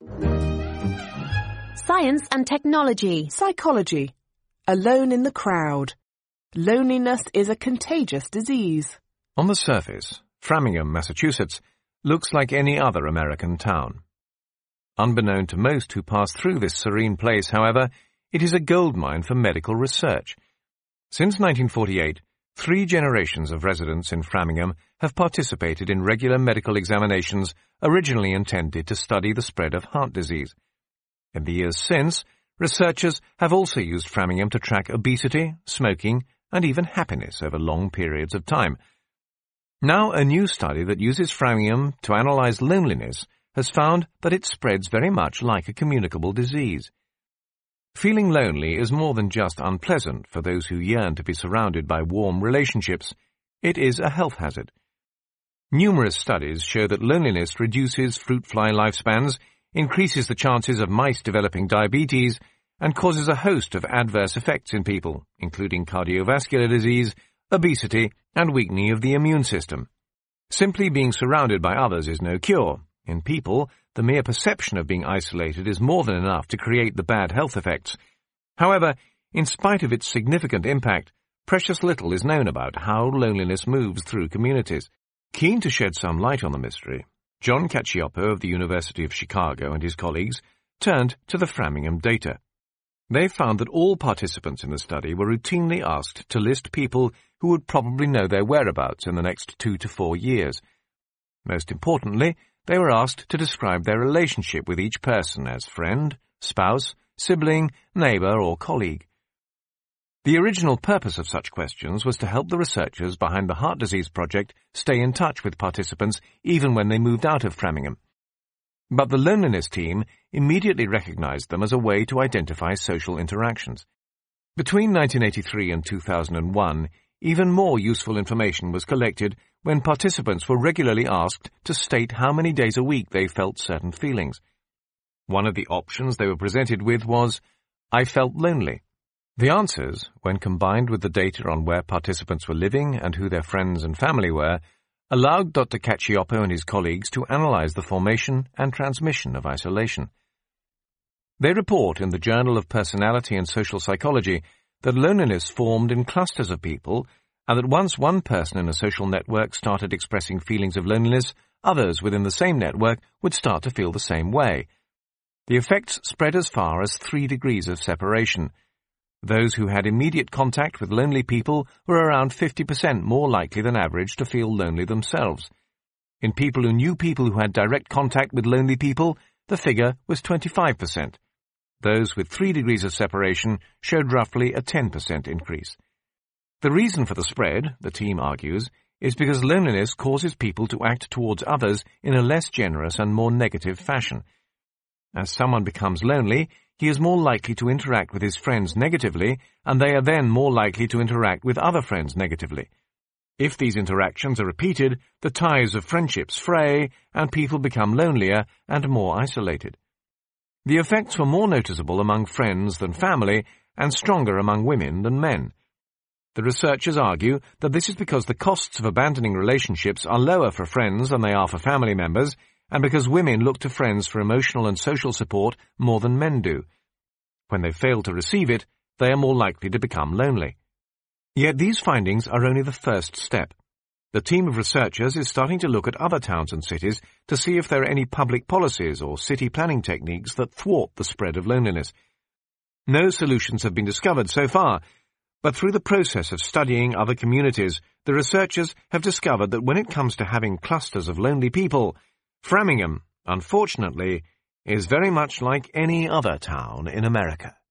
Science and technology. Psychology. Alone in the crowd. Loneliness is a contagious disease. On the surface, Framingham, Massachusetts, looks like any other American town. Unbeknown to most who pass through this serene place, however, it is a goldmine for medical research. Since 1948, 3 generations of residents in Framingham have participated in regular medical examinations originally intended to study the spread of heart disease. In the years since, researchers have also used Framingham to track obesity, smoking, and even happiness over long periods of time. Now, a new study that uses Framingham to analyze loneliness has found that it spreads very much like a communicable disease. Feeling lonely is more than just unpleasant for those who yearn to be surrounded by warm relationships. It is a health hazard. Numerous studies show that loneliness reduces fruit fly lifespans, increases the chances of mice developing diabetes, and causes a host of adverse effects in people, including cardiovascular disease, obesity, and weakening of the immune system. Simply being surrounded by others is no cure. In people, the mere perception of being isolated is more than enough to create the bad health effects. However, in spite of its significant impact, precious little is known about how loneliness moves through communities. Keen to shed some light on the mystery, John Cacioppo of the University of Chicago and his colleagues turned to the Framingham data. They found that all participants in the study were routinely asked to list people who would probably know their whereabouts in the next 2 to 4 years. Most importantly, they were asked to describe their relationship with each person as friend, spouse, sibling, neighbor, or colleague. The original purpose of such questions was to help the researchers behind the Heart Disease Project stay in touch with participants even when they moved out of Framingham. But the loneliness team immediately recognized them as a way to identify social interactions. Between 1983 and 2001, even more useful information was collected when participants were regularly asked to state how many days a week they felt certain feelings. One of the options they were presented with was, "I felt lonely." The answers, when combined with the data on where participants were living and who their friends and family were, allowed Dr. Cacioppo and his colleagues to analyze the formation and transmission of isolation. They report in the Journal of Personality and Social Psychology that loneliness formed in clusters of people, and that once one person in a social network started expressing feelings of loneliness, others within the same network would start to feel the same way. The effects spread as far as 3 degrees of separation. Those who had immediate contact with lonely people were around 50% more likely than average to feel lonely themselves. In people who knew people who had direct contact with lonely people, the figure was 25%. Those with 3 degrees of separation showed roughly a 10% increase. The reason for the spread, the team argues, is because loneliness causes people to act towards others in a less generous and more negative fashion. As someone becomes lonely, he is more likely to interact with his friends negatively, and they are then more likely to interact with other friends negatively. If these interactions are repeated, the ties of friendships fray, and people become lonelier and more isolated. The effects were more noticeable among friends than family, and stronger among women than men. The researchers argue that this is because the costs of abandoning relationships are lower for friends than they are for family members, and because women look to friends for emotional and social support more than men do. When they fail to receive it, they are more likely to become lonely. Yet these findings are only the first step. The team of researchers is starting to look at other towns and cities to see if there are any public policies or city planning techniques that thwart the spread of loneliness. No solutions have been discovered so far, but through the process of studying other communities, the researchers have discovered that when it comes to having clusters of lonely people, Framingham, unfortunately, is very much like any other town in America.